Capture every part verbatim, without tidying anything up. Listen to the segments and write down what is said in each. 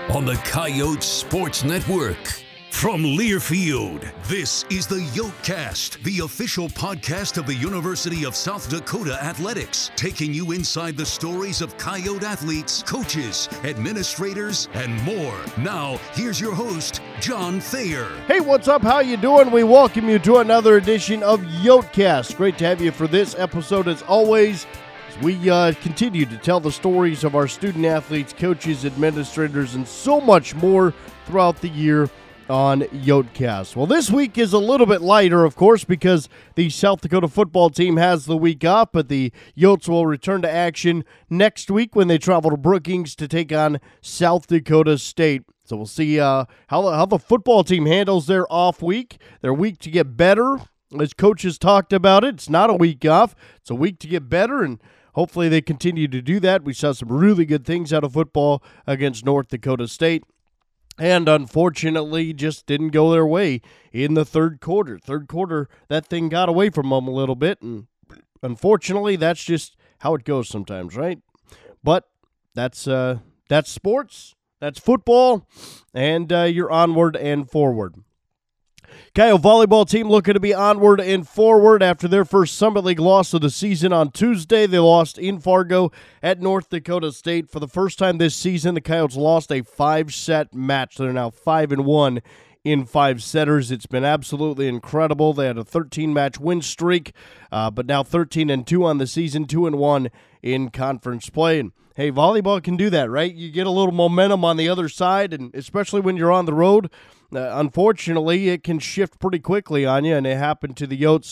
on the Coyote Sports Network. From Learfield, this is the Yotecast, the official podcast of the University of South Dakota Athletics, taking you inside the stories of Coyote athletes, coaches, administrators, and more. Now, here's your host, John Thayer. Hey, what's up? How you doing? We welcome you to another edition of Yotecast. Great to have you for this episode, as always. As we uh, continue to tell the stories of our student athletes, coaches, administrators, and so much more throughout the year on Yotecast. Well, this week is a little bit lighter, of course, because the South Dakota football team has the week off, but the Yotes will return to action next week when they travel to Brookings to take on South Dakota State. So we'll see uh, how, how the football team handles their off week, their week to get better. As coaches talked about it, it's not a week off. It's a week to get better, and hopefully they continue to do that. We saw some really good things out of football against North Dakota State. And unfortunately, just didn't go their way in the third quarter. Third quarter, that thing got away from them a little bit, and unfortunately, that's just how it goes sometimes, right? But that's uh, that's sports, that's football, and uh, you're onward and forward. Coyote volleyball team looking to be onward and forward after their first Summit League loss of the season on Tuesday. They lost in Fargo at North Dakota State. For the first time this season, the Coyotes lost a five-set match. They're now five and one in five setters. It's been absolutely incredible. They had a thirteen-match win streak, uh, but now thirteen and two on the season, two and one in conference play. And hey, volleyball can do that, right? You get a little momentum on the other side, and especially when you're on the road. Uh, unfortunately, it can shift pretty quickly on you, and it happened to the Yotes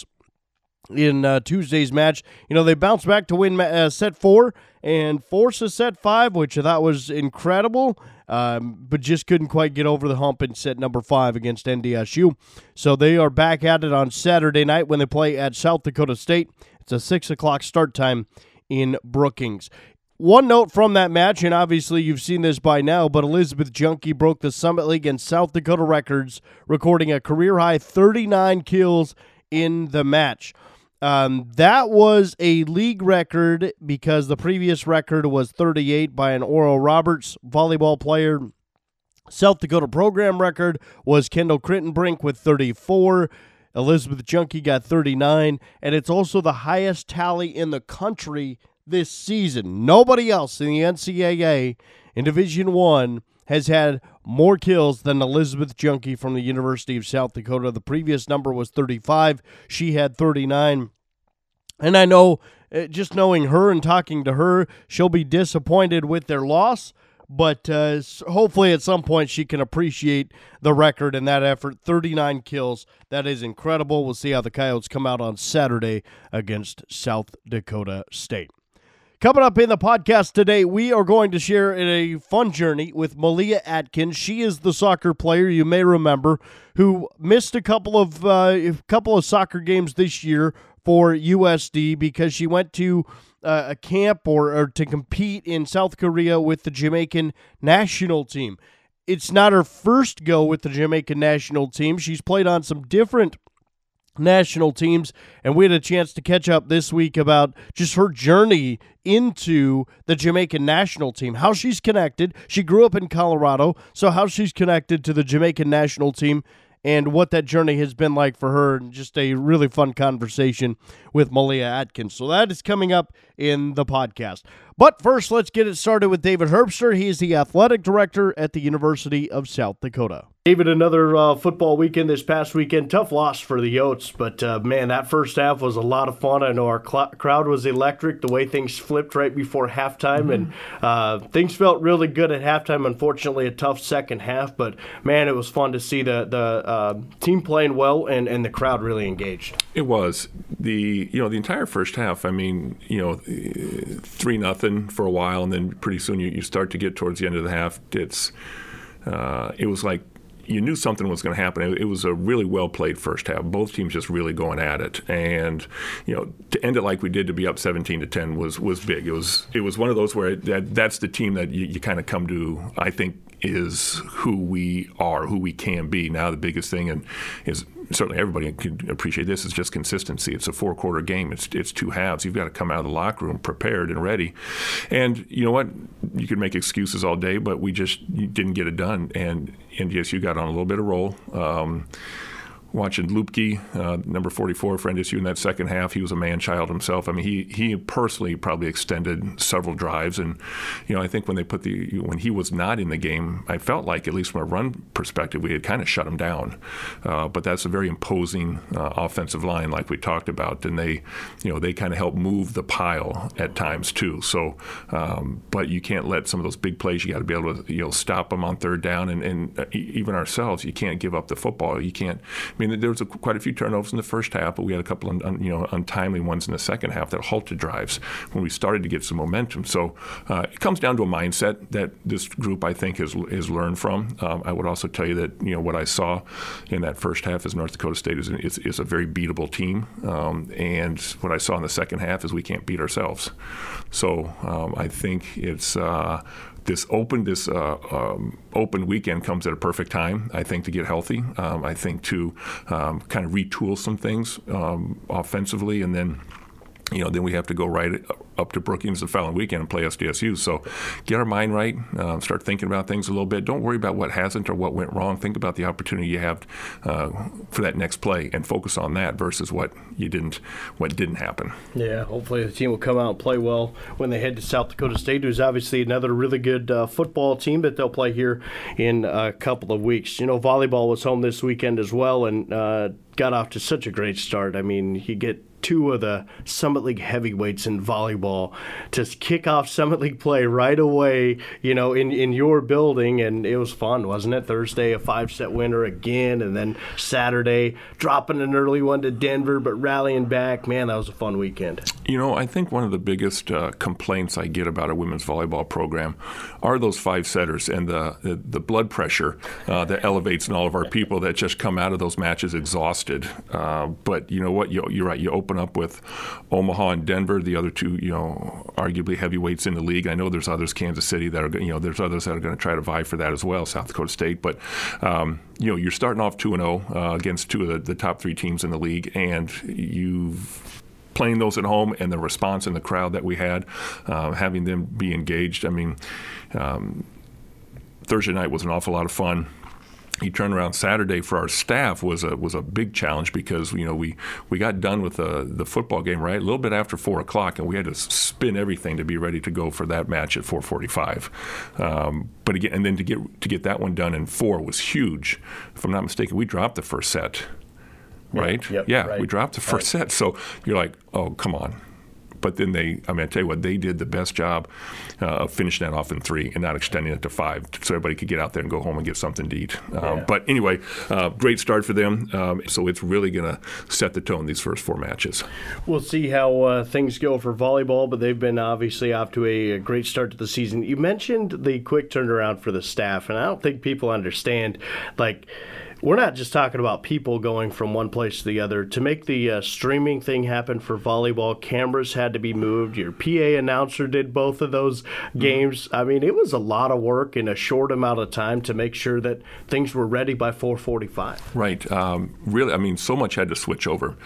in uh, Tuesday's match. You know, they bounced back to win uh, set four and force a set five, which I thought was incredible, um, but just couldn't quite get over the hump in set number five against N D S U. So they are back at it on Saturday night when they play at South Dakota State. It's a six o'clock start time in Brookings. One note from that match, and obviously you've seen this by now, but Elizabeth Junkie broke the Summit League and South Dakota records, recording a career-high thirty-nine kills in the match. Um, that was a league record because the previous record was thirty-eight by an Oral Roberts volleyball player. South Dakota program record was Kendall Crittenbrink with thirty-four. Elizabeth Junkie got thirty-nine, and it's also the highest tally in the country this season. Nobody else in the N C double A in Division One has had more kills than Elizabeth Junkie from the University of South Dakota. The previous number was thirty-five. She had thirty-nine. And I know, uh, just knowing her and talking to her, she'll be disappointed with their loss, but uh, hopefully at some point she can appreciate the record and that effort. thirty-nine kills. That is incredible. We'll see how the Coyotes come out on Saturday against South Dakota State. Coming up in the podcast today, we are going to share a fun journey with Malia Atkins. She is the soccer player you may remember who missed a couple of uh, a couple of soccer games this year for U S D because she went to uh, a camp or, or to compete in South Korea with the Jamaican national team. It's not her first go with the Jamaican national team. She's played on some different national teams, and we had a chance to catch up this week about just her journey into the Jamaican national team, how she's connected. She grew up in Colorado, so how she's connected to the Jamaican national team and what that journey has been like for her, and just a really fun conversation with Malia Atkins. So that is coming up in the podcast. But first, let's get it started with David Herbster. He is the athletic director at the University of South Dakota. David, another uh, football weekend this past weekend. Tough loss for the Yotes, but uh, man, that first half was a lot of fun. I know our cl- crowd was electric, the way things flipped right before halftime, mm-hmm. and uh, things felt really good at halftime. Unfortunately, a tough second half, but man, it was fun to see the the uh, team playing well and, and the crowd really engaged. It was. The you know the entire first half, I mean, you know, three nothing for a while, and then pretty soon you, you start to get towards the end of the half. It's uh, it was like you knew something was going to happen. It, it was a really well played first half. Both teams just really going at it, and you know, to end it like we did, to be up seventeen to ten was was big. It was it was one of those where it, that that's the team that you, you kind of come to, I think, is who we are, who we can be. Now the biggest thing and is certainly everybody can appreciate this, is just consistency. It's a four-quarter game. It's it's two halves. You've got to come out of the locker room prepared and ready. And you know what? You can make excuses all day, but we just didn't get it done. And and yes, you got on a little bit of roll. Um, Watching Lupke, uh, number forty-four for N D S U in that second half, he was a man-child himself. I mean, he he personally probably extended several drives, and you know, I think when they put the when he was not in the game, I felt like, at least from a run perspective, we had kind of shut him down. Uh, but that's a very imposing uh, offensive line, like we talked about, and they, you know, they kind of help move the pile at times too. So, um, but you can't let some of those big plays. You got to be able to, you know, stop them on third down, and and even ourselves, you can't give up the football. You can't. I mean, there was a, quite a few turnovers in the first half, but we had a couple of un, you know untimely ones in the second half that halted drives when we started to get some momentum. So uh, it comes down to a mindset that this group, I think, has has learned from. Um, I would also tell you that you know what I saw in that first half is North Dakota State is is, is a very beatable team, um, and what I saw in the second half is we can't beat ourselves. So um, I think it's. Uh, This open this uh, um, open weekend comes at a perfect time, I think, to get healthy. Um, I think to um, kind of retool some things um, offensively, and then you know then we have to go right up to Brookings the following weekend and play S D S U. So get our mind right, uh, start thinking about things a little bit. Don't worry about what hasn't or what went wrong. Think about the opportunity you have uh, for that next play and focus on that versus what you didn't, what didn't happen. Yeah, hopefully the team will come out and play well when they head to South Dakota State, who's obviously another really good uh, football team that they'll play here in a couple of weeks. You know, volleyball was home this weekend as well and uh, got off to such a great start. I mean, you get two of the Summit League heavyweights in volleyball to kick off Summit League play right away, you know, in, in your building, and it was fun, wasn't it? Thursday, a five-set winner again, and then Saturday, dropping an early one to Denver, but rallying back. Man, that was a fun weekend. You know, I think one of the biggest uh, complaints I get about a women's volleyball program are those five-setters and the, the, the blood pressure uh, that elevates in all of our people that just come out of those matches exhausted. Uh, but you know what? You, you're right. You open up with Omaha and Denver, the other two, you know, arguably heavyweights in the league. I know there's others, Kansas City, that are, you know, there's others that are going to try to vie for that as well, South Dakota State. But, um, you know, you're starting off two and oh uh, against two of the, the top three teams in the league, and you've playing those at home and the response in the crowd that we had, uh, having them be engaged. I mean, um, Thursday night was an awful lot of fun. He turned around Saturday for our staff was a was a big challenge because you know we, we got done with the the football game right a little bit after four o'clock, and we had to spin everything to be ready to go for that match at four forty-five. Um, but again, and then to get to get that one done in four was huge. If I'm not mistaken, we dropped the first set, right? Yep, yep, yeah, right. we dropped the first right. set. So you're like, oh, come on. But then they, I mean, I tell you what, they did the best job uh, of finishing that off in three and not extending it to five so everybody could get out there and go home and get something to eat. Um, yeah. But anyway, uh, great start for them. Um, so it's really going to set the tone these first four matches. We'll see how uh, things go for volleyball, but they've been obviously off to a, a great start to the season. You mentioned the quick turnaround for the staff, and I don't think people understand, like, we're not just talking about people going from one place to the other. To make the uh, streaming thing happen for volleyball, cameras had to be moved. Your P A announcer did both of those games. I mean, it was a lot of work in a short amount of time to make sure that things were ready by four forty-five. Right. Um, really, I mean, so much had to switch over.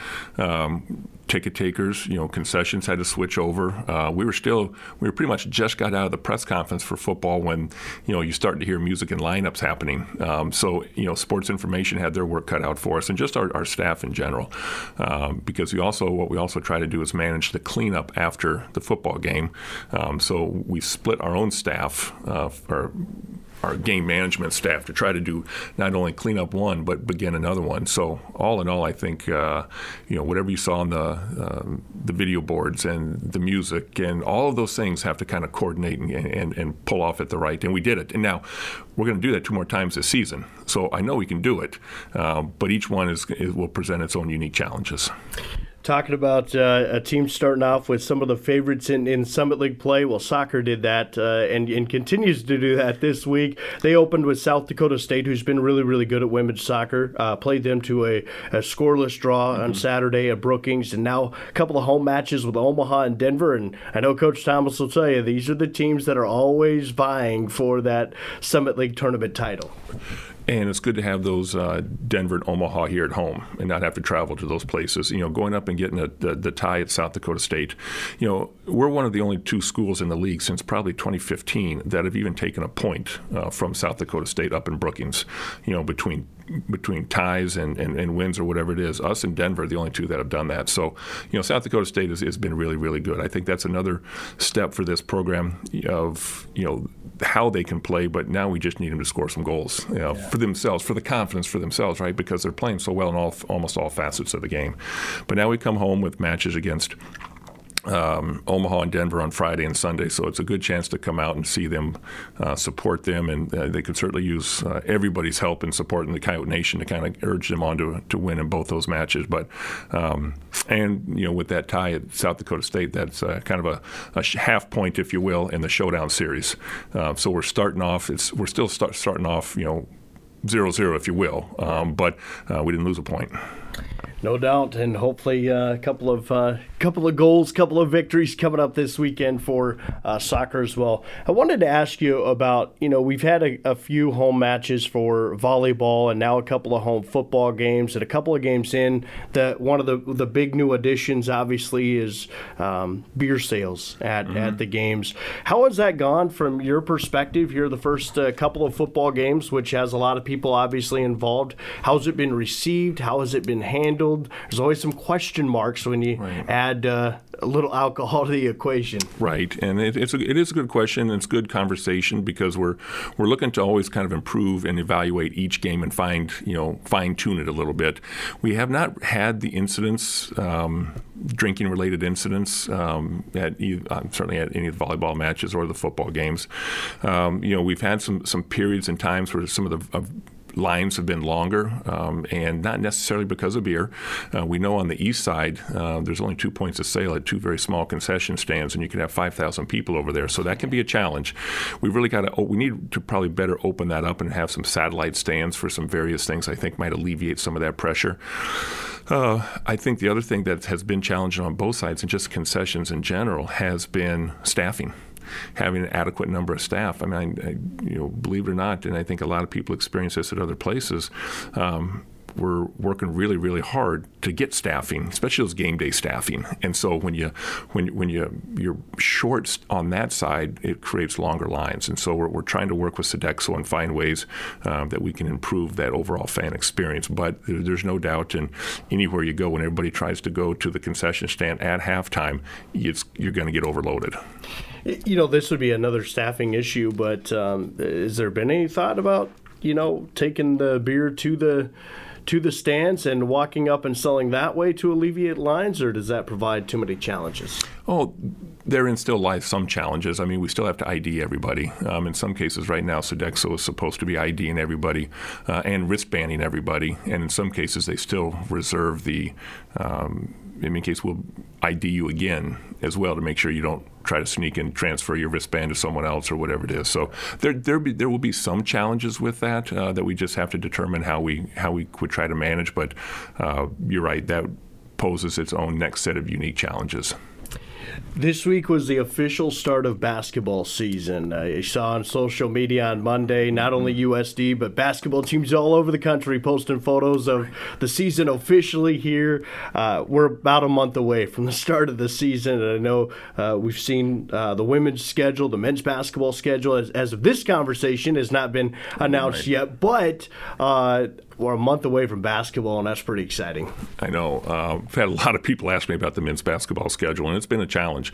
Um, ticket takers, you know, concessions had to switch over. Uh, we were still, we were pretty much just got out of the press conference for football when, you know, you start to hear music and lineups happening. Um, so, you know, sports information had their work cut out for us, and just our, our staff in general. Um, because we also, what we also try to do is manage the cleanup after the football game. Um, so we split our own staff, uh, or our game management staff, to try to do not only clean up one but begin another one. So all in all, I think uh, you know whatever you saw on the uh, the video boards and the music and all of those things have to kind of coordinate and, and, and pull off at the right. And we did it. And now we're going to do that two more times this season. So I know we can do it, um, but each one is, is will present its own unique challenges. Talking about uh, a team starting off with some of the favorites in, in Summit League play. Well, soccer did that uh, and, and continues to do that this week. They opened with South Dakota State, who's been really, really good at women's soccer. Uh, played them to a, a scoreless draw mm-hmm. on Saturday at Brookings, and now a couple of home matches with Omaha and Denver. And I know Coach Thomas will tell you, these are the teams that are always vying for that Summit League tournament title. And it's good to have those uh, Denver and Omaha here at home and not have to travel to those places. You know, going up and getting a, the, the tie at South Dakota State. You know, we're one of the only two schools in the league since probably twenty fifteen that have even taken a point uh, from South Dakota State up in Brookings. You know, between between ties and, and, and wins or whatever it is. Us and Denver are the only two that have done that. So, you know, South Dakota State has, has been really, really good. I think that's another step for this program of, you know, how they can play, but now we just need them to score some goals, you know, yeah. for themselves, for the confidence for themselves, right? Because they're playing so well in all almost all facets of the game. But now we come home with matches against Um, Omaha and Denver on Friday and Sunday, so it's a good chance to come out and see them, uh, support them, and uh, they could certainly use uh, everybody's help and support in the Coyote Nation to kind of urge them on to, to win in both those matches. But um, and you know, with that tie at South Dakota State, that's uh, kind of a, a half point, if you will, in the showdown series. Uh, so we're starting off. It's we're still start, starting off, you know, zero zero, if you will, um, but uh, we didn't lose a point. No doubt, and hopefully a uh, couple of uh, couple of goals, couple of victories coming up this weekend for uh, soccer as well. I wanted to ask you about, you know, we've had a, a few home matches for volleyball, and now a couple of home football games, and a couple of games in. That one of the the big new additions, obviously, is um, beer sales at mm-hmm. at the games. How has that gone from your perspective? Here, the first uh, couple of football games, which has a lot of people obviously involved. How's it been received? How has it been handled? There's always some question marks when you right. add uh, a little alcohol to the equation. Right, and it, it's a, it is a good question, and it's good conversation because we're we're looking to always kind of improve and evaluate each game and find, you know, fine tune it a little bit. We have not had the incidents, um, drinking related incidents, um, at either, uh, certainly at any of the volleyball matches or the football games. Um, you know, we've had some some periods and times where some of the uh, lines have been longer, um, and not necessarily because of beer. Uh, we know on the east side, uh, there's only two points of sale at two very small concession stands, and you could have five thousand people over there. So that can be a challenge. We really got to, we need to probably better open that up and have some satellite stands for some various things I think might alleviate some of that pressure. Uh, I think the other thing that has been challenging on both sides, and just concessions in general, has been staffing. Having an adequate number of staff. I mean, I, you know, believe it or not, and I think a lot of people experience this at other places, um, we're working really, really hard to get staffing, especially those game day staffing. And so when you when when you you're short on that side, it creates longer lines. And so we're we're trying to work with Sodexo and find ways um, that we can improve that overall fan experience. But there, there's no doubt, and anywhere you go, when everybody tries to go to the concession stand at halftime, it's, you're going to get overloaded. You know, this would be another staffing issue, but um, has there been any thought about, you know, taking the beer to the to the stands and walking up and selling that way to alleviate lines, or does that provide too many challenges? Oh, therein still lies some challenges. I mean, we still have to I D everybody. Um, in some cases right now, Sodexo is supposed to be IDing everybody uh, and wristbanding everybody, and in some cases they still reserve the, um, in any case, we'll I D you again as well to make sure you don't try to sneak and transfer your wristband to someone else or whatever it is. So there there be, there will be some challenges with that uh, that we just have to determine how we how we would try to manage. But uh, you're right, that poses its own next set of unique challenges. This week was the official start of basketball season. Uh, you saw on social media on Monday, not only U S D, but basketball teams all over the country posting photos of the season officially here. Uh, we're about a month away from the start of the season, and I know uh, we've seen uh, the women's schedule, the men's basketball schedule, as, as of this conversation, has not been announced right. yet, but uh, we're a month away from basketball, and that's pretty exciting. I know. Uh, I've had a lot of people ask me about the men's basketball schedule, and it's been a challenge.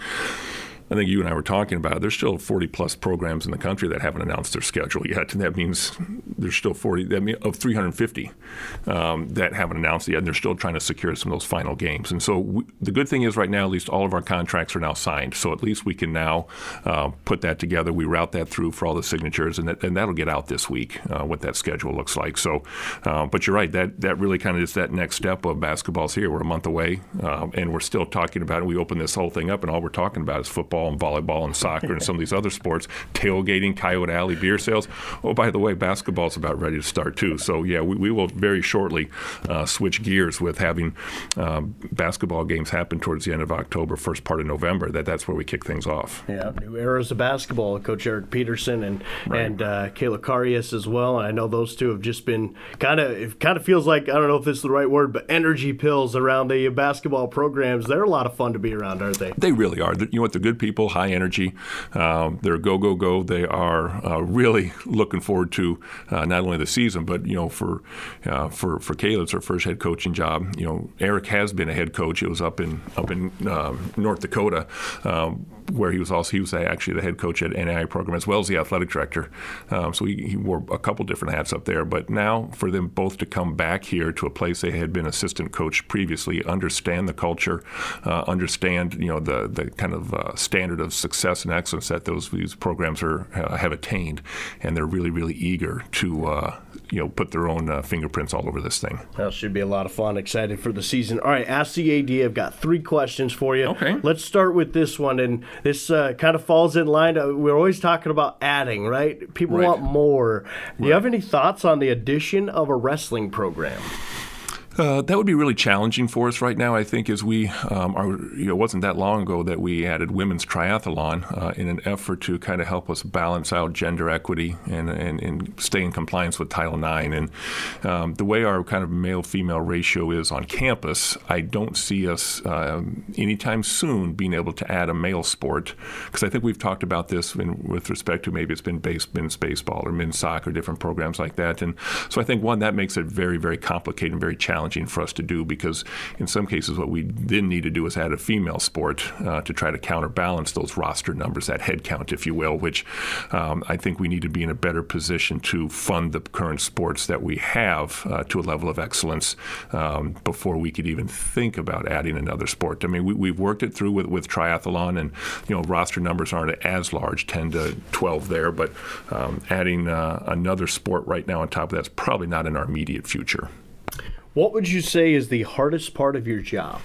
I think you and I were talking about it. There's still forty-plus programs in the country that haven't announced their schedule yet. And that means there's still forty that mean, of three hundred fifty um, that haven't announced it yet, and they're still trying to secure some of those final games. And so we, the good thing is right now, at least all of our contracts are now signed. So at least we can now uh, put that together. We route that through for all the signatures, and, that, and that'll get out this week, uh, what that schedule looks like. So, uh, but you're right, that, that really kind of is that next step of basketball's here. We're a month away, uh, and we're still talking about it. We open this whole thing up, and all we're talking about is football football and volleyball and soccer and some of these other sports, tailgating, Coyote Alley, beer sales. Oh, by the way, basketball's about ready to start too. So yeah, we, we will very shortly uh, switch gears with having um, basketball games happen towards the end of October, first part of November. That that's where we kick things off. Yeah, new eras of basketball. Coach Eric Peterson and right. and uh, Kayla Karius as well. And I know those two have just been kind of. It kind of feels like, I don't know if this is the right word, but energy pills around the basketball programs. They're a lot of fun to be around, aren't they? They really are. You know what? They're good people, high energy. Um, they're go go go. They are uh, really looking forward to uh, not only the season, but you know, for uh, for for Kayla, it's her first head coaching job. You know, Eric has been a head coach. It was up in up in um, North Dakota, um, where he was also he was actually the head coach at N A I program as well as the athletic director. Um, so he, he wore a couple different hats up there. But now for them both to come back here to a place they had been assistant coach previously, understand the culture, uh, understand you know the the kind of uh, standard of success and excellence that those these programs are uh, have attained, and they're really really eager to uh, you know put their own uh, fingerprints all over this thing. That should be a lot of fun. Excited for the season. All right, Ask the A D. I've got three questions for you. Okay. Let's start with this one, and this uh, kind of falls in line. Uh, we're always talking about adding, right? People right. want more. Do right. you have any thoughts on the addition of a wrestling program? Uh, that would be really challenging for us right now, I think, as we um, are, you know, it wasn't that long ago that we added women's triathlon uh, in an effort to kind of help us balance out gender equity and, and, and stay in compliance with Title nine. And um, the way our kind of male-female ratio is on campus, I don't see us um, anytime soon being able to add a male sport, because I think we've talked about this in, with respect to maybe it's been base, men's baseball or men's soccer, different programs like that. And so I think, one, that makes it very, very complicated and very challenging for us to do, because in some cases what we then need to do is add a female sport uh, to try to counterbalance those roster numbers, that head count, if you will, which um, I think we need to be in a better position to fund the current sports that we have uh, to a level of excellence um, before we could even think about adding another sport. I mean, we, we've worked it through with, with triathlon, and you know, roster numbers aren't as large, ten to twelve there, but um, adding uh, another sport right now on top of that's probably not in our immediate future. What would you say is the hardest part of your job?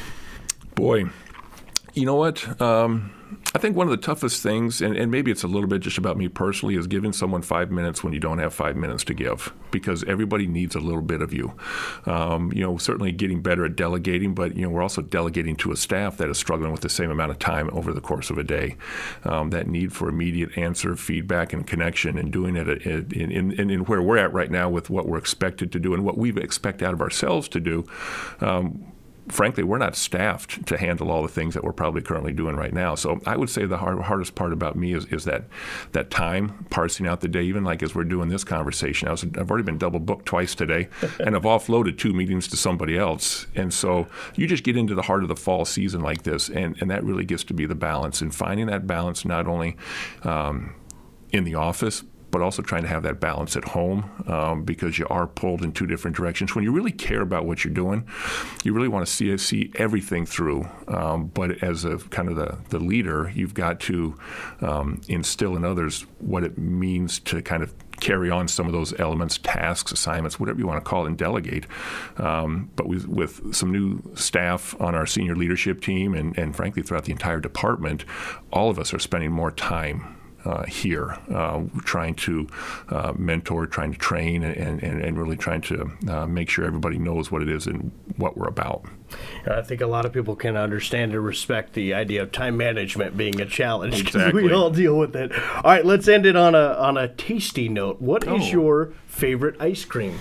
Boy, you know what? Um, I think one of the toughest things, and, and maybe it's a little bit just about me personally, is giving someone five minutes when you don't have five minutes to give, because everybody needs a little bit of you. Um, you know, certainly getting better at delegating, but, you know, we're also delegating to a staff that is struggling with the same amount of time over the course of a day. Um, that need for immediate answer, feedback, and connection, and doing it in, in, in, in where we're at right now with what we're expected to do and what we expect out of ourselves to do. Um, Frankly, we're not staffed to handle all the things that we're probably currently doing right now. So I would say the hard, hardest part about me is, is that that time, parsing out the day, even like as we're doing this conversation. I was, I've already been double booked twice today, and I've offloaded two meetings to somebody else. And so you just get into the heart of the fall season like this, and, and that really gets to be the balance. And finding that balance not only um, in the office, but also trying to have that balance at home, um, because you are pulled in two different directions. When you really care about what you're doing, you really want to see see everything through. Um, but as a kind of the, the leader, you've got to um, instill in others what it means to kind of carry on some of those elements, tasks, assignments, whatever you want to call it, and delegate. Um, but with, with some new staff on our senior leadership team, and, and frankly throughout the entire department, all of us are spending more time Uh, here, uh, trying to uh, mentor, trying to train, and, and, and really trying to uh, make sure everybody knows what it is and what we're about. I think a lot of people can understand and respect the idea of time management being a challenge, because exactly. we all deal with it. All right, let's end it on a on a tasty note. What oh. is your favorite ice cream?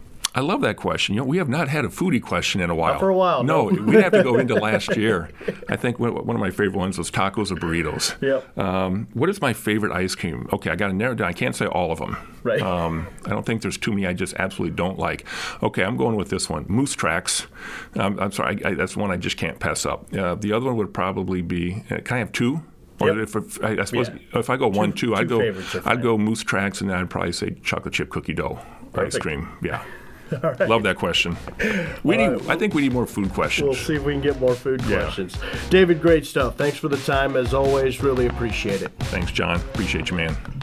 I love that question. You know, we have not had a foodie question in a while. Not for a while. No, no. we'd have to go into last year. I think one of my favorite ones was tacos or burritos. Yep. Um, what is my favorite ice cream? Okay, I got to narrow it down. I can't say all of them. Right. Um, I don't think there's too many I just absolutely don't like. Okay, I'm going with this one. Moose Tracks. Um, I'm sorry, I, I, that's one I just can't pass up. Uh, the other one would probably be, uh, can I have two? Or yep. if, if I, I suppose yeah. if I go one, two, two, I'd two go I'd go Moose Tracks, and then I'd probably say chocolate chip cookie dough Perfect. ice cream. Yeah. All right. Love that question. We need. Right. I think we need more food questions. We'll see if we can get more food Yeah. questions. David, great stuff. Thanks for the time, as always. Really appreciate it. Thanks, John. Appreciate you, man.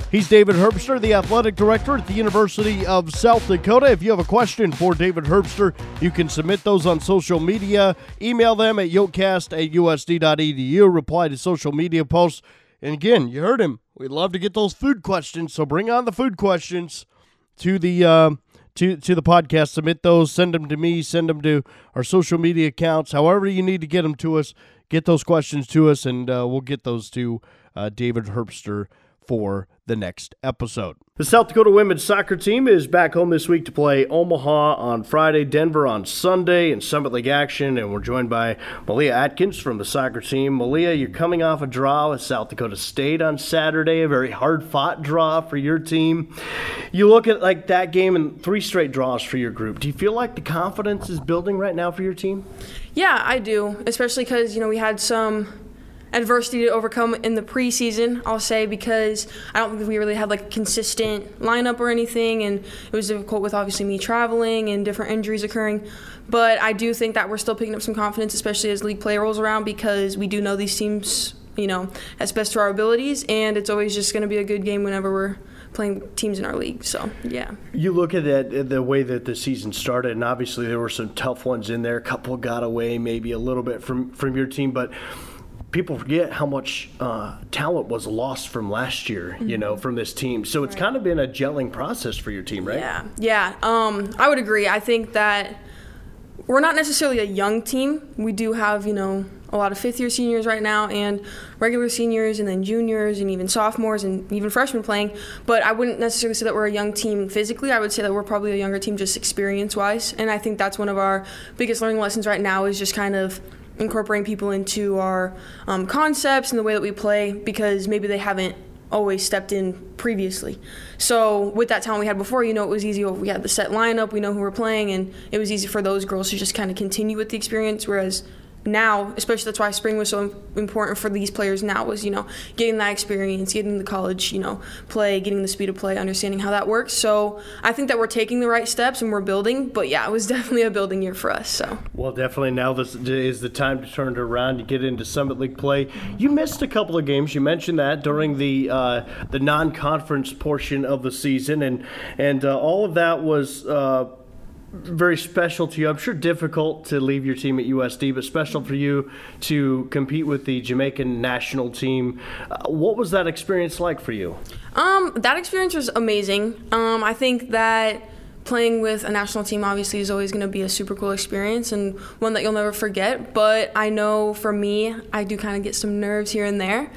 He's David Herbster, the athletic director at the University of South Dakota. If you have a question for David Herbster, you can submit those on social media. Email them at yokecast at u s d dot e d u. Reply to social media posts. And again, you heard him. We'd love to get those food questions, so bring on the food questions to the uh, to to the podcast. Submit those. Send them to me. Send them to our social media accounts. However you need to get them to us, get those questions to us, and uh, we'll get those to uh, David Herbster for the next episode. The South Dakota women's soccer team is back home this week to play Omaha on Friday, Denver on Sunday, in Summit League action, and we're joined by Malia Atkins from the soccer team. Malia, you're coming off a draw with South Dakota State on Saturday, a very hard-fought draw for your team. You look at like that game and three straight draws for your group. Do you feel like the confidence is building right now for your team? Yeah, I do, especially because, you know, we had some adversity to overcome in the preseason, I'll say, because I don't think we really had like a consistent lineup or anything, and it was difficult with obviously me traveling and different injuries occurring. But I do think that we're still picking up some confidence, especially as league play rolls around, because we do know these teams, you know, as best to our abilities, and it's always just going to be a good game whenever we're playing teams in our league. So, yeah. You look at it, the way that the season started, and obviously there were some tough ones in there. A couple got away maybe a little bit from, from your team, but people forget how much uh, talent was lost from last year, mm-hmm. you know, from this team. So it's right. kind of been a gelling process for your team, right? Yeah, yeah. Um, I would agree. I think that we're not necessarily a young team. We do have, you know, a lot of fifth-year seniors right now and regular seniors and then juniors and even sophomores and even freshmen playing. But I wouldn't necessarily say that we're a young team physically. I would say that we're probably a younger team just experience-wise. And I think that's one of our biggest learning lessons right now is just kind of incorporating people into our um, concepts and the way that we play, because maybe they haven't always stepped in previously. So with that talent we had before, you know, it was easy. We had the set lineup, we know who we're playing, and it was easy for those girls to just kind of continue with the experience, whereas now, especially that's why spring was so important for these players now, was, you know, getting that experience, getting the college, you know, play, getting the speed of play, understanding how that works. So I think that we're taking the right steps and we're building, but yeah, it was definitely a building year for us. So well, definitely now this is the time to turn it around, to get into Summit League play. You missed a couple of games. You mentioned that during the uh, the non-conference portion of the season, and and uh, all of that was uh, very special to you. I'm sure difficult to leave your team at U S D, but special for you to compete with the Jamaican national team. Uh, what was that experience like for you? Um, that experience was amazing. Um, I think that playing with a national team obviously is always going to be a super cool experience and one that you'll never forget. But I know for me, I do kind of get some nerves here and there.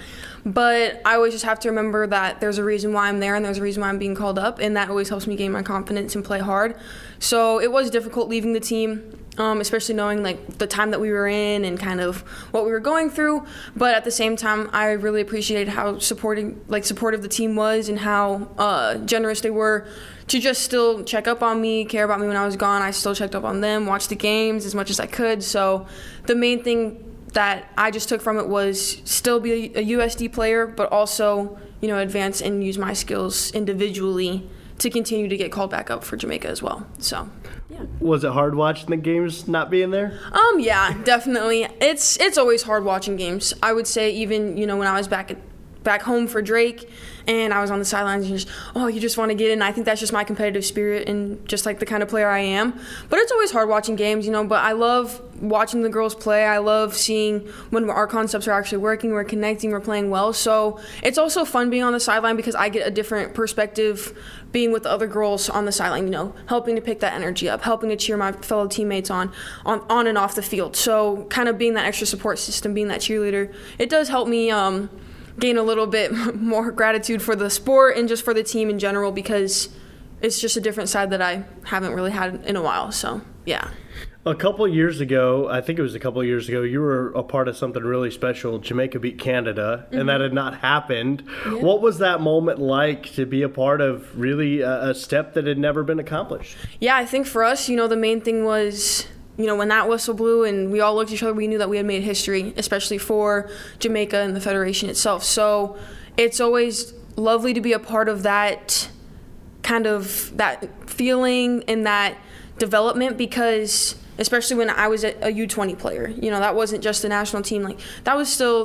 But I always just have to remember that there's a reason why I'm there and there's a reason why I'm being called up, and that always helps me gain my confidence and play hard. So it was difficult leaving the team, um, especially knowing like the time that we were in and kind of what we were going through. But at the same time, I really appreciated how supporting, like supportive the team was and how uh, generous they were to just still check up on me, care about me when I was gone. I still checked up on them, watched the games as much as I could. So the main thing that I just took from it was still be a U S D player, but also, you know, advance and use my skills individually to continue to get called back up for Jamaica as well. So, yeah. Was it hard watching the games not being there? Um, yeah, definitely. It's it's always hard watching games. I would say even, you know, when I was back at back home for Drake and I was on the sidelines and just, oh, you just want to get in. I think that's just my competitive spirit and just like the kind of player I am. But it's always hard watching games, you know, but I love watching the girls play. I love seeing when our concepts are actually working, we're connecting, we're playing well. So it's also fun being on the sideline because I get a different perspective being with the other girls on the sideline, you know, helping to pick that energy up, helping to cheer my fellow teammates on, on, on and off the field. So kind of being that extra support system, being that cheerleader, it does help me um, gain a little bit more gratitude for the sport and just for the team in general, because it's just a different side that I haven't really had in a while. So, yeah. A couple of years ago, I think it was a couple of years ago, you were a part of something really special. Jamaica beat Canada, mm-hmm. and that had not happened. Yeah. What was that moment like to be a part of really a, a step that had never been accomplished? Yeah, I think for us, you know, the main thing was, you know, when that whistle blew and we all looked at each other, we knew that we had made history, especially for Jamaica and the Federation itself. So it's always lovely to be a part of that kind of that feeling and that development, because especially when I was a U twenty player, you know, that wasn't just the national team. Like, that was still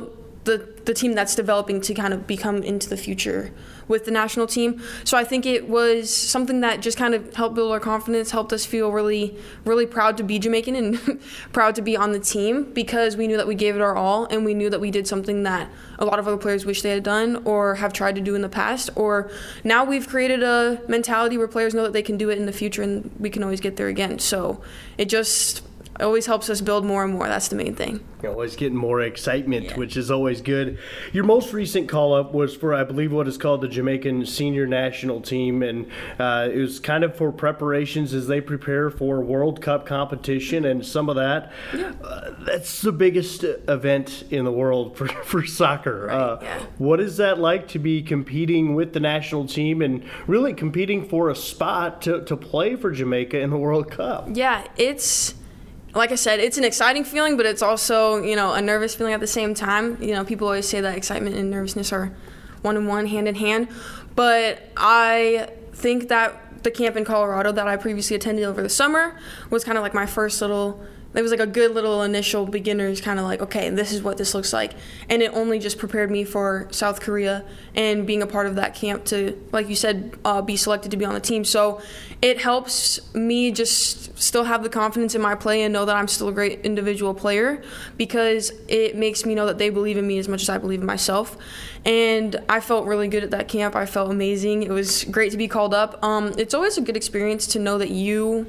the the team that's developing to kind of become into the future with the national team. So I think it was something that just kind of helped build our confidence, helped us feel really, really proud to be Jamaican and proud to be on the team, because we knew that we gave it our all, and we knew that we did something that a lot of other players wish they had done or have tried to do in the past. Or now we've created a mentality where players know that they can do it in the future and we can always get there again. So it just It always helps us build more and more. That's the main thing. You're always getting more excitement, yeah. which is always good. Your most recent call-up was for, I believe, what is called the Jamaican Senior National Team, and uh, it was kind of for preparations as they prepare for World Cup competition and some of that. Yeah. Uh, that's the biggest event in the world for, for soccer. Right, uh, yeah. What is that like to be competing with the national team and really competing for a spot to, to play for Jamaica in the World Cup? Yeah, it's... Like I said, it's an exciting feeling, but it's also, you know, a nervous feeling at the same time. You know, people always say that excitement and nervousness are one in one, hand in hand. But I think that the camp in Colorado that I previously attended over the summer was kind of like my first little, it was like a good little initial beginner's kind of like, okay, this is what this looks like. And it only just prepared me for South Korea and being a part of that camp to, like you said, uh, be selected to be on the team. So it helps me just still have the confidence in my play and know that I'm still a great individual player, because it makes me know that they believe in me as much as I believe in myself. And I felt really good at that camp. I felt amazing. It was great to be called up. Um, it's always a good experience to know that you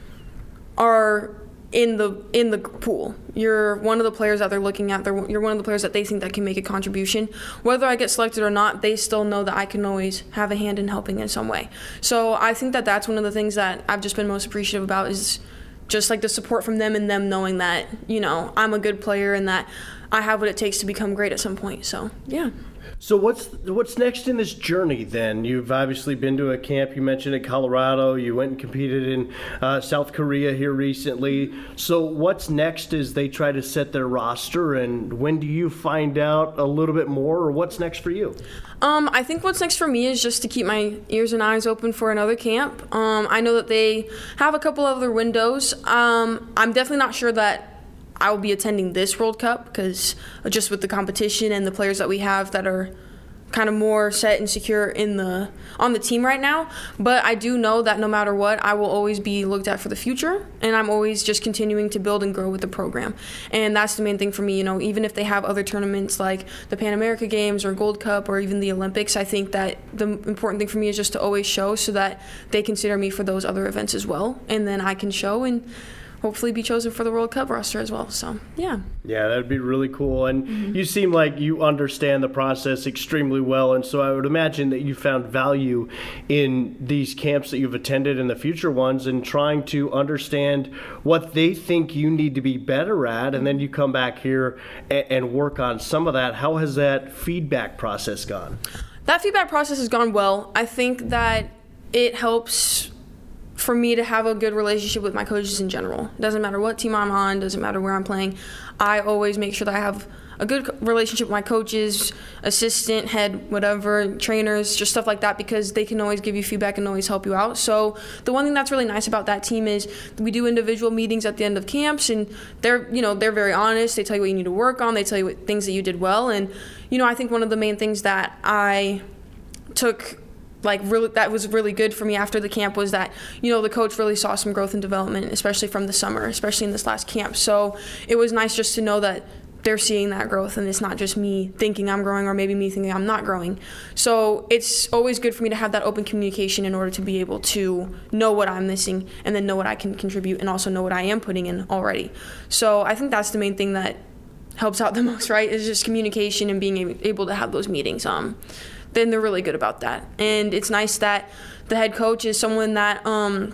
are in the in the pool. You're one of the players that they're looking at. They're, you're one of the players that they think that can make a contribution. Whether I get selected or not, they still know that I can always have a hand in helping in some way. So I think that that's one of the things that I've just been most appreciative about, is just like the support from them and them knowing that, you know, I'm a good player and that I have what it takes to become great at some point. So, yeah. So what's what's next in this journey then? You've obviously been to a camp, you mentioned at Colorado, you went and competed in uh, South Korea here recently. So what's next as they try to set their roster, and when do you find out a little bit more, or what's next for you? Um, I think what's next for me is just to keep my ears and eyes open for another camp. Um, I know that they have a couple other windows. Um, I'm definitely not sure that I will be attending this World Cup, because just with the competition and the players that we have that are kind of more set and secure in the on the team right now. But I do know that no matter what, I will always be looked at for the future, and I'm always just continuing to build and grow with the program. And that's the main thing for me. You know, even if they have other tournaments like the Pan America Games or Gold Cup or even the Olympics, I think that the important thing for me is just to always show, so that they consider me for those other events as well, and then I can show and hopefully be chosen for the World Cup roster as well. So, yeah. Yeah, that would be really cool. And mm-hmm. you seem like you understand the process extremely well. And so I would imagine that you found value in these camps that you've attended and the future ones, and trying to understand what they think you need to be better at. And then you come back here and, and work on some of that. How has that feedback process gone? That feedback process has gone well. I think that it helps for me to have a good relationship with my coaches in general. It doesn't matter what team I'm on, doesn't matter where I'm playing. I always make sure that I have a good relationship with my coaches, assistant, head, whatever, trainers, just stuff like that, because they can always give you feedback and always help you out. So the one thing that's really nice about that team is we do individual meetings at the end of camps, and they're, you know, they're very honest. They tell you what you need to work on. They tell you what things that you did well. And, you know, I think one of the main things that I took like really that was really good for me after the camp was that, you know, the coach really saw some growth and development, especially from the summer, especially in this last camp. So it was nice just to know that they're seeing that growth, and it's not just me thinking I'm growing or maybe me thinking I'm not growing. So it's always good for me to have that open communication in order to be able to know what I'm missing and then know what I can contribute and also know what I am putting in already. So I think that's the main thing that helps out the most, right, is just communication and being able to have those meetings. Um, then they're really good about that. And it's nice that the head coach is someone that um,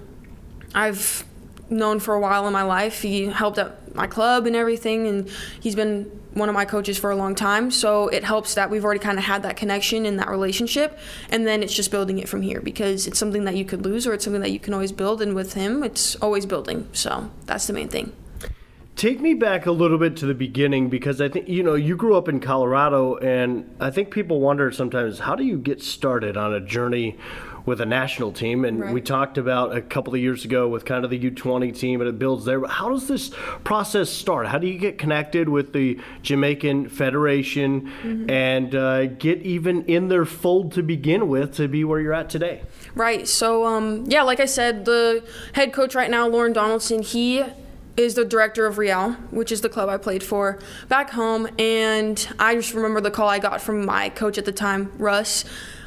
I've known for a while in my life. He helped at my club and everything, and he's been one of my coaches for a long time. So it helps that we've already kind of had that connection and that relationship, and then it's just building it from here, because it's something that you could lose or it's something that you can always build, and with him, it's always building. So that's the main thing. Take me back a little bit to the beginning, because I think, you know, you grew up in Colorado, and I think people wonder sometimes, how do you get started on a journey with a national team? And right. we talked about a couple of years ago with kind of the U twenty team, and it builds there. But how does this process start? How do you get connected with the Jamaican Federation mm-hmm. and uh, get even in their fold to begin with to be where you're at today? Right. So, um, yeah, like I said, the head coach right now, Lauren Donaldson, he is the director of Real, which is the club I played for back home. And I just remember the call I got from my coach at the time, Russ.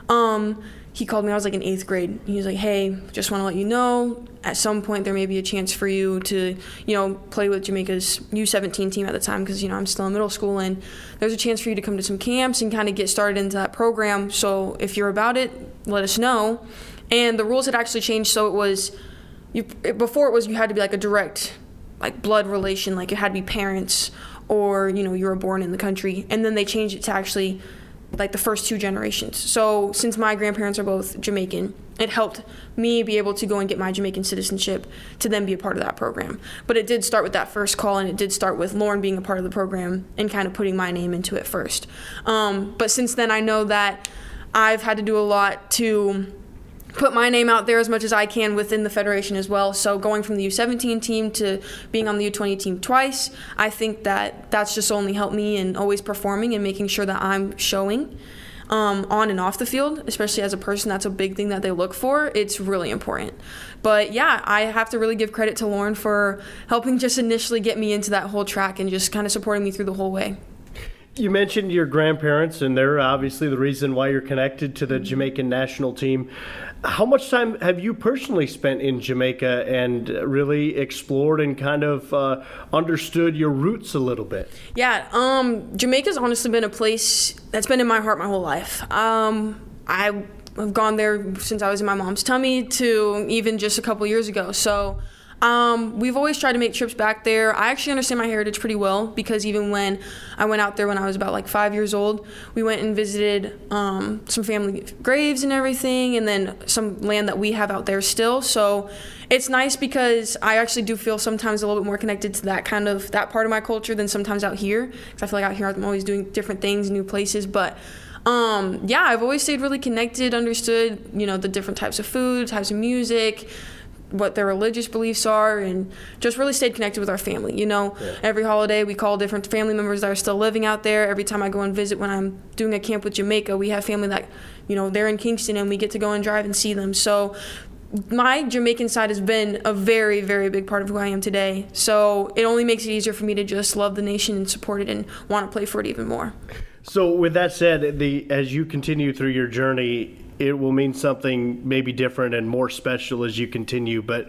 Um, he called me, I was like in eighth grade. He was like, hey, just want to let you know, at some point there may be a chance for you to, you know, play with Jamaica's U seventeen team at the time, because, you know, I'm still in middle school, and there's a chance for you to come to some camps and kind of get started into that program. So if you're about it, let us know. And the rules had actually changed, so it was, you before it was you had to be like a direct like blood relation, like it had to be parents, or, you know, you were born in the country. And then they changed it to actually like the first two generations. So since my grandparents are both Jamaican, it helped me be able to go and get my Jamaican citizenship to then be a part of that program. But it did start with that first call, and it did start with Lauren being a part of the program and kind of putting my name into it first. Um, but since then, I know that I've had to do a lot to put my name out there as much as I can within the federation as well. So going from the U seventeen team to being on the U twenty team twice, I think that that's just only helped me in always performing and making sure that I'm showing um, on and off the field, especially as a person. That's a big thing that they look for. It's really important. But yeah, I have to really give credit to Lauren for helping just initially get me into that whole track and just kind of supporting me through the whole way. You mentioned your grandparents, and they're obviously the reason why you're connected to the Jamaican national team. How much time have you personally spent in Jamaica and really explored and kind of uh, understood your roots a little bit? Yeah, um, Jamaica's honestly been a place that's been in my heart my whole life. Um, I have gone there since I was in my mom's tummy to even just a couple years ago. So Um, we've always tried to make trips back there. I actually understand my heritage pretty well, because even when I went out there when I was about like five years old, we went and visited um, some family graves and everything, and then some land that we have out there still. So it's nice because I actually do feel sometimes a little bit more connected to that kind of, that part of my culture than sometimes out here, because I feel like out here I'm always doing different things, new places. But um, yeah, I've always stayed really connected, understood, you know, the different types of food, types of music, what their religious beliefs are, and just really stayed connected with our family. You know, yeah. Every holiday we call different family members that are still living out there. Every time I go and visit when I'm doing a camp with Jamaica, we have family that, you know, they're in Kingston, and we get to go and drive and see them. So my Jamaican side has been a very, very big part of who I am today. So it only makes it easier for me to just love the nation and support it and want to play for it even more. So with that said, the as you continue through your journey, it will mean something maybe different and more special as you continue. But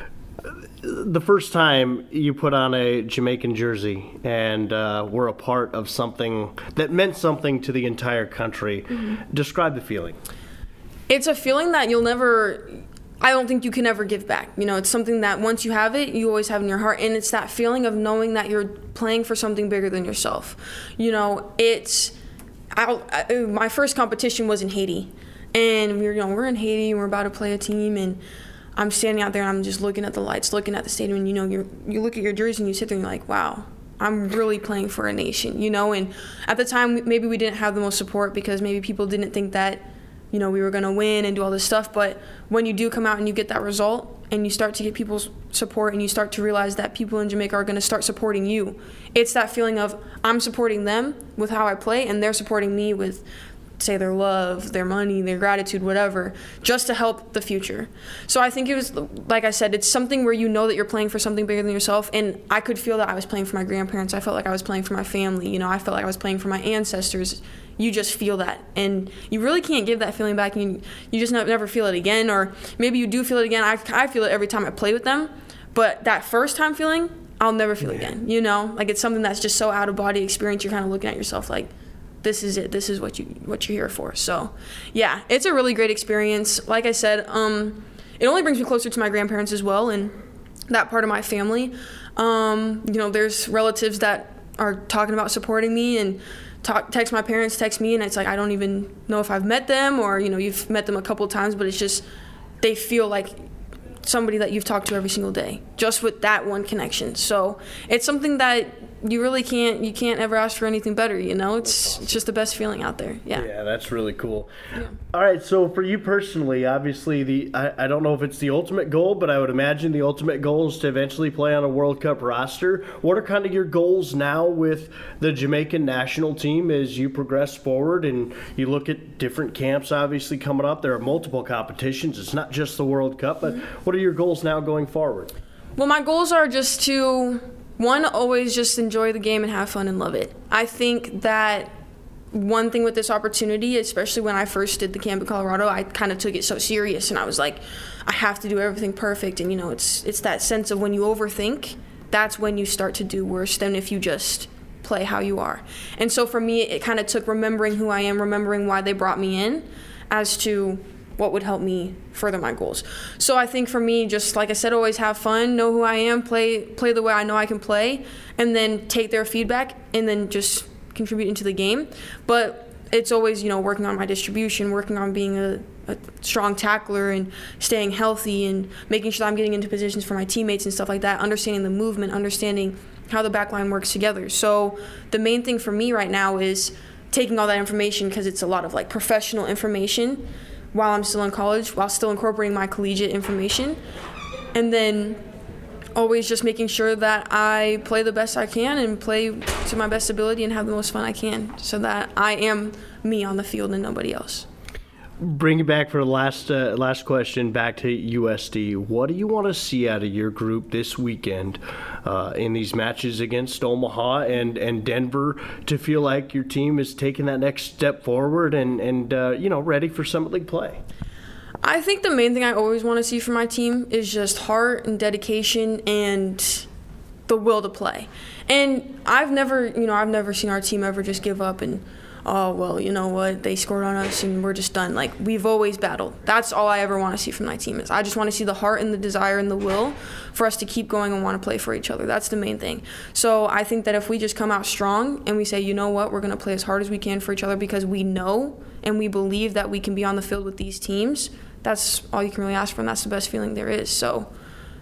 the first time you put on a Jamaican jersey and uh, were a part of something that meant something to the entire country, mm-hmm. describe the feeling. It's a feeling that you'll never, I don't think you can ever give back. You know, it's something that once you have it, you always have in your heart. And it's that feeling of knowing that you're playing for something bigger than yourself. You know, it's, I, I, my first competition was in Haiti. And we were, you know, we're in Haiti, and we're about to play a team, and I'm standing out there, and I'm just looking at the lights, looking at the stadium, and, you know, you you look at your jersey, and you sit there, and you're like, wow, I'm really playing for a nation, you know. And at the time, maybe we didn't have the most support, because maybe people didn't think that, you know, we were going to win and do all this stuff. But when you do come out and you get that result, and you start to get people's support, and you start to realize that people in Jamaica are going to start supporting you, it's that feeling of I'm supporting them with how I play, and they're supporting me with, say, their love, their money, their gratitude, whatever, just to help the future. So I think it was, like I said, it's something where you know that you're playing for something bigger than yourself. And I could feel that I was playing for my grandparents. I felt like I was playing for my family. You know, I felt like I was playing for my ancestors. You just feel that. And you really can't give that feeling back. And you, you just never feel it again. Or maybe you do feel it again. I, I feel it every time I play with them. But that first time feeling, I'll never feel yeah. again. You know, like it's something that's just so out of body experience. You're kind of looking at yourself like, this is it. This is what you what you're here for. So, yeah, it's a really great experience. Like I said, um, it only brings me closer to my grandparents as well, and that part of my family. Um, you know, there's relatives that are talking about supporting me, and talk, text my parents, text me, and it's like I don't even know if I've met them, or, you know, you've met them a couple of times, but it's just they feel like somebody that you've talked to every single day, just with that one connection. So it's something that you really can't, you can't ever ask for anything better, you know? It's, it's just the best feeling out there. Yeah. Yeah, that's really cool. Yeah. All right, so for you personally, obviously, the I, I don't know if it's the ultimate goal, but I would imagine the ultimate goal is to eventually play on a World Cup roster. What are kind of your goals now with the Jamaican national team as you progress forward and you look at different camps obviously coming up? There are multiple competitions. It's not just the World Cup, but mm-hmm. what are your goals now going forward? Well, my goals are just to, one, always just enjoy the game and have fun and love it. I think that one thing with this opportunity, especially when I first did the camp in Colorado, I kind of took it so serious, and I was like, I have to do everything perfect. And, you know, it's it's that sense of when you overthink, that's when you start to do worse than if you just play how you are. And so for me, it kind of took remembering who I am, remembering why they brought me in, as to what would help me further my goals. So I think for me, just like I said, always have fun, know who I am, play play the way I know I can play, and then take their feedback and then just contribute into the game. But it's always, you know, working on my distribution, working on being a, a strong tackler and staying healthy and making sure that I'm getting into positions for my teammates and stuff like that, understanding the movement, understanding how the back line works together. So the main thing for me right now is taking all that information, because it's a lot of like professional information while I'm still in college, while still incorporating my collegiate information, and then always just making sure that I play the best I can and play to my best ability and have the most fun I can, so that I am me on the field and nobody else. Bring it back for the last uh, last question, back to U S D. What do you want to see out of your group this weekend uh, in these matches against Omaha and, and Denver to feel like your team is taking that next step forward and, and uh, you know, ready for Summit League play? I think the main thing I always want to see from my team is just heart and dedication and the will to play. And I've never, you know, I've never seen our team ever just give up and, oh, well, you know what, they scored on us and we're just done. Like, we've always battled. That's all I ever want to see from my team is I just want to see the heart and the desire and the will for us to keep going and want to play for each other. That's the main thing. So I think that if we just come out strong and we say, you know what, we're going to play as hard as we can for each other because we know and we believe that we can be on the field with these teams, that's all you can really ask for, and that's the best feeling there is. So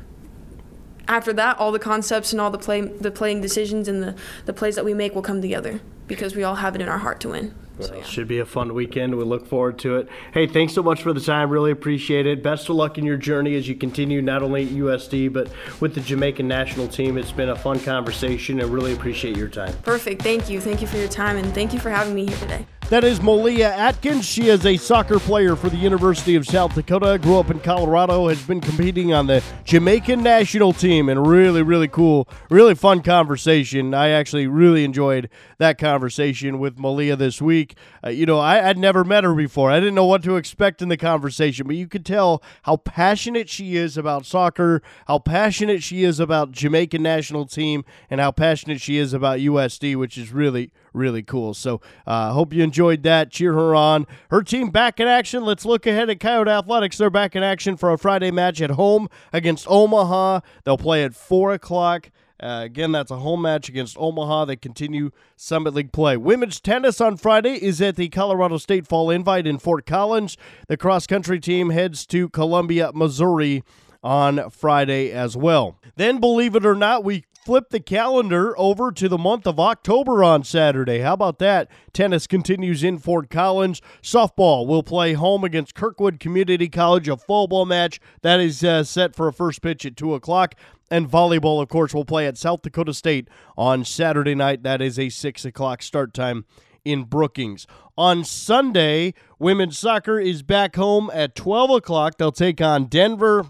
after that, all the concepts and all the play, the playing decisions and the, the plays that we make will come together because we all have it in our heart to win. Well, so, yeah. Should be a fun weekend. We look forward to it. Hey, thanks so much for the time. Really appreciate it. Best of luck in your journey as you continue not only at U S D but with the Jamaican national team. It's been a fun conversation and really appreciate your time. Perfect. Thank you. Thank you for your time, and thank you for having me here today. That is Malia Atkins. She is a soccer player for the University of South Dakota, grew up in Colorado, has been competing on the Jamaican national team, and really, really cool, really fun conversation. I actually really enjoyed that conversation with Malia this week. Uh, you know, I, I'd never met her before. I didn't know what to expect in the conversation, but you could tell how passionate she is about soccer, how passionate she is about Jamaican national team, and how passionate she is about U S D, which is really, really cool. So I uh, hope you enjoyed that. Cheer her on. Her team back in action. Let's look ahead at Coyote Athletics. They're back in action for a Friday match at home against Omaha. They'll play at four o'clock. Uh, again, that's a home match against Omaha. They continue Summit League play. Women's tennis on Friday is at the Colorado State Fall Invite in Fort Collins. The cross-country team heads to Columbia, Missouri on Friday as well. Then, believe it or not, we flip the calendar over to the month of October on Saturday. How about that? Tennis continues in Fort Collins. Softball will play home against Kirkwood Community College, a fall ball match. That is uh, set for a first pitch at two o'clock. And volleyball, of course, will play at South Dakota State on Saturday night. That is a six o'clock start time in Brookings. On Sunday, women's soccer is back home at twelve o'clock. They'll take on Denver.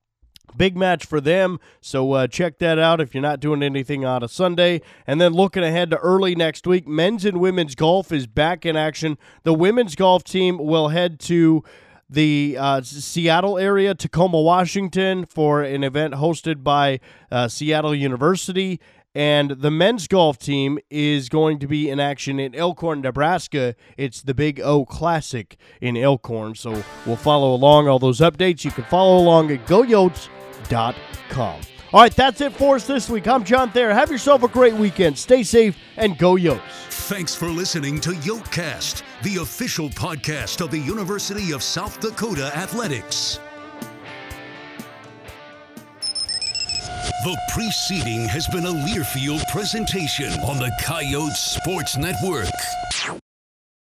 Big match for them, so uh, check that out if you're not doing anything on a Sunday. And then looking ahead to early next week, men's and women's golf is back in action. The women's golf team will head to the uh, Seattle area, Tacoma, Washington, for an event hosted by uh, Seattle University. And the men's golf team is going to be in action in Elkhorn, Nebraska. It's the Big O Classic in Elkhorn, so we'll follow along all those updates. You can follow along at go yotes dot com. All right, that's it for us this week. I'm John Thayer. Have yourself a great weekend. Stay safe and go Yotes. Thanks for listening to Yotecast, the official podcast of the University of South Dakota Athletics. The preceding has been a Learfield presentation on the Coyotes Sports Network.